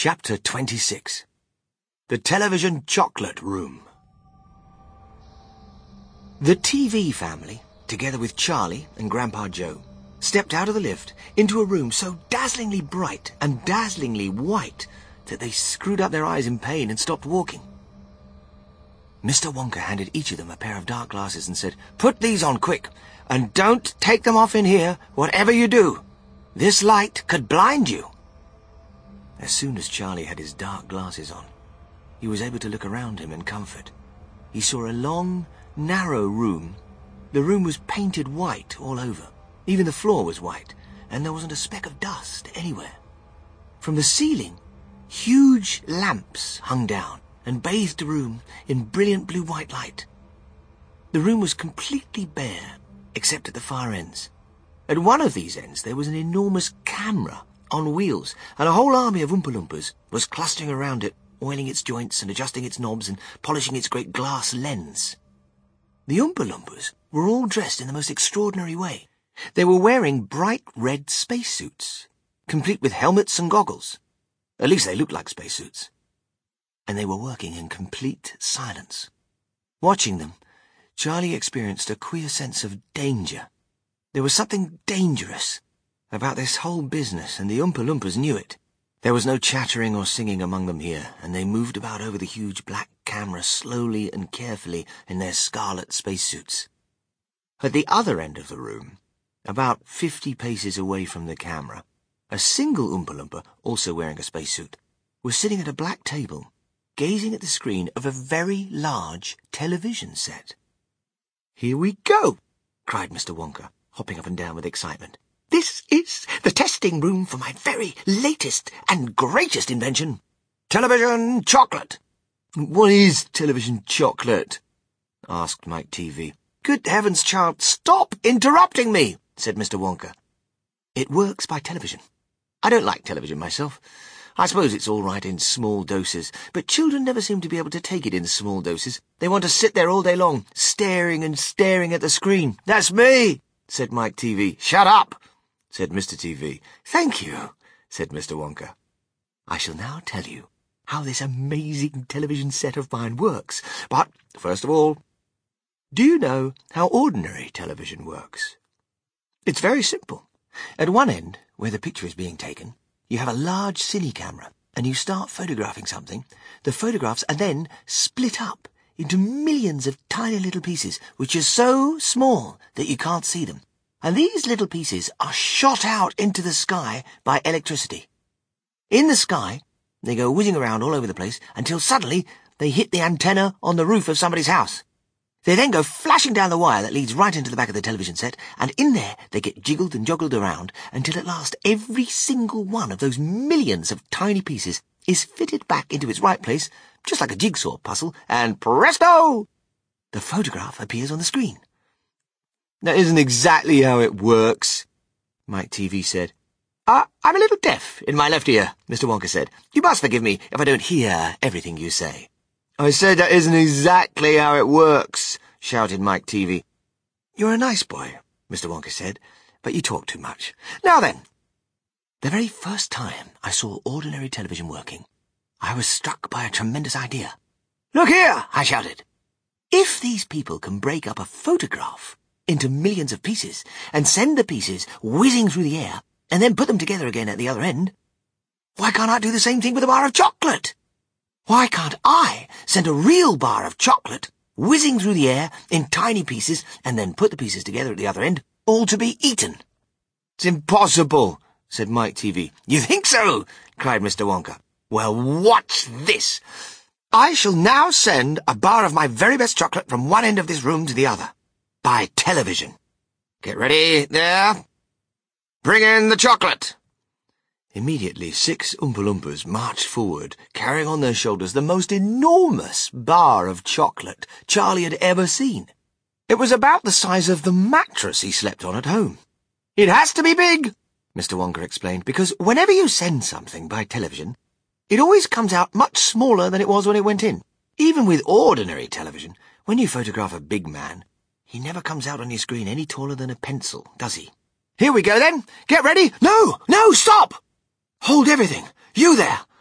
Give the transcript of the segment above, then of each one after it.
Chapter 26. The Television Chocolate Room. The TV family, together with Charlie and Grandpa Joe, stepped out of the lift into a room so dazzlingly bright and dazzlingly white that they screwed up their eyes in pain and stopped walking. Mr. Wonka handed each of them a pair of dark glasses and said, "Put these on quick, and don't take them off in here, whatever you do. This light could blind you." As soon as Charlie had his dark glasses on, he was able to look around him in comfort. He saw a long, narrow room. The room was painted white all over. Even the floor was white, and there wasn't a speck of dust anywhere. From the ceiling, huge lamps hung down and bathed the room in brilliant blue-white light. The room was completely bare, except at the far ends. At one of these ends there was an enormous camera on wheels, and a whole army of Oompa Loompas was clustering around it, oiling its joints and adjusting its knobs and polishing its great glass lens. The Oompa Loompas were all dressed in the most extraordinary way. They were wearing bright red spacesuits, complete with helmets and goggles. At least they looked like spacesuits. And they were working in complete silence. Watching them, Charlie experienced a queer sense of danger. There was something dangerous about this whole business, and the Oompa Loompas knew it. There was no chattering or singing among them here, and they moved about over the huge black camera slowly and carefully in their scarlet spacesuits. At the other end of the room, about 50 paces away from the camera, a single Oompa Loompa, also wearing a spacesuit, was sitting at a black table, gazing at the screen of a very large television set. "Here we go!" cried Mr. Wonka, hopping up and down with excitement. "This is the testing room for my very latest and greatest invention, television chocolate." "What is television chocolate?" asked Mike TV. "Good heavens, child, stop interrupting me," said Mr. Wonka. "It works by television. I don't like television myself. I suppose it's all right in small doses, but children never seem to be able to take it in small doses. They want to sit there all day long, staring and staring at the screen." "That's me," said Mike TV. "Shut up," said Mr. TV. "Thank you," said Mr. Wonka. "I shall now tell you how this amazing television set of mine works. But, first of all, do you know how ordinary television works? It's very simple. At one end, where the picture is being taken, you have a large cine camera, and you start photographing something. The photographs are then split up into millions of tiny little pieces, which are so small that you can't see them. And these little pieces are shot out into the sky by electricity. In the sky, they go whizzing around all over the place until suddenly they hit the antenna on the roof of somebody's house. They then go flashing down the wire that leads right into the back of the television set, and in there they get jiggled and joggled around until at last every single one of those millions of tiny pieces is fitted back into its right place, just like a jigsaw puzzle, and presto! The photograph appears on the screen. "That isn't exactly how it works," Mike TV said. I'm a little deaf in my left ear," Mr. Wonka said. "You must forgive me if I don't hear everything you say." "I said that isn't exactly how it works," shouted Mike TV. "You're a nice boy," Mr. Wonka said, "but you talk too much. Now then, the very first time I saw ordinary television working, I was struck by a tremendous idea. 'Look here,' I shouted. 'If these people can break up a photograph into millions of pieces and send the pieces whizzing through the air and then put them together again at the other end, why can't I do the same thing with a bar of chocolate? Why can't I send a real bar of chocolate whizzing through the air in tiny pieces and then put the pieces together at the other end, all to be eaten?' "It's impossible," said Mike TV. "You think so?" cried Mr. Wonka. "Well, watch this. I shall now send a bar of my very best chocolate from one end of this room to the other. By television. Get ready, there. Bring in the chocolate." Immediately 6 Oompa Loompas marched forward, carrying on their shoulders the most enormous bar of chocolate Charlie had ever seen. It was about the size of the mattress he slept on at home. "It has to be big," Mr. Wonka explained, "because whenever you send something by television, it always comes out much smaller than it was when it went in. Even with ordinary television, when you photograph a big man, he never comes out on your screen any taller than a pencil, does he? Here we go, then. Get ready. No, stop! Hold everything. You there.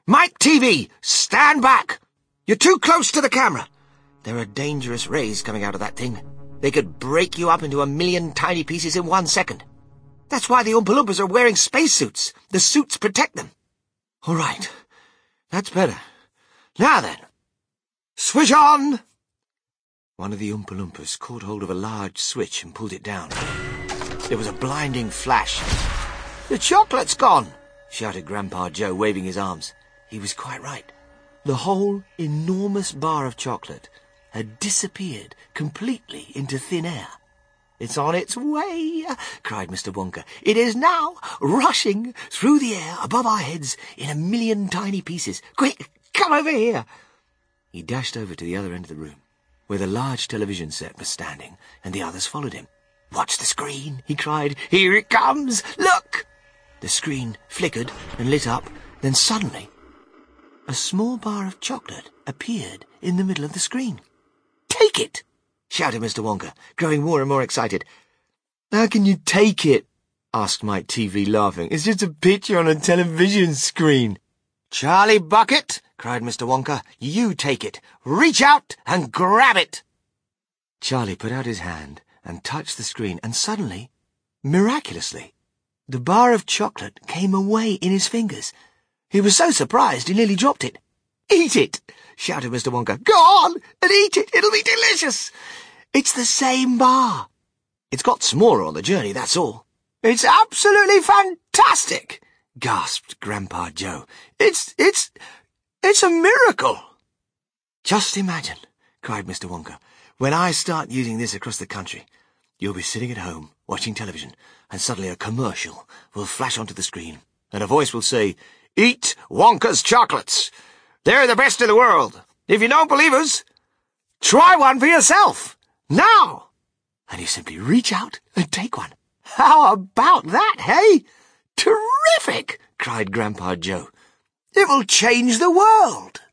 Mike TV, stand back! You're too close to the camera. There are dangerous rays coming out of that thing. They could break you up into a million tiny pieces in 1 second. That's why the Oompa Loompas are wearing spacesuits. The suits protect them. All right. That's better. Now then. Switch on! One of the Oompa Loompas caught hold of a large switch and pulled it down. There was a blinding flash. The chocolate's gone, shouted Grandpa Joe, waving his arms. He was quite right. The whole enormous bar of chocolate had disappeared completely into thin air. It's on its way, cried Mr. Wonka. It is now rushing through the air above our heads in a million tiny pieces. Quick, come over here. He dashed over to the other end of the room, where the large television set was standing, and the others followed him. Watch the screen, he cried. Here it comes. Look! The screen flickered and lit up, then suddenly a small bar of chocolate appeared in the middle of the screen. Take it! Shouted Mr. Wonka, growing more and more excited. How can you take it? Asked Mike TV, laughing. It's just a picture on a television screen. Charlie Bucket, cried Mr. Wonka, you take it. Reach out and grab it. Charlie put out his hand and touched the screen, and suddenly, miraculously, the bar of chocolate came away in his fingers. He was so surprised he nearly dropped it. Eat it, shouted Mr. Wonka. Go on and eat it. It'll be delicious. It's the same bar. It's got smaller on the journey, that's all. It's absolutely fantastic, gasped Grandpa Joe. It's a miracle. Just imagine, cried Mr. Wonka, when I start using this across the country, you'll be sitting at home watching television, and suddenly a commercial will flash onto the screen, and a voice will say, Eat Wonka's chocolates. They're the best in the world. If you don't believe us, try one for yourself. Now! And you simply reach out and take one. How about that, hey? Terrific! Cried Grandpa Joe. It will change the world.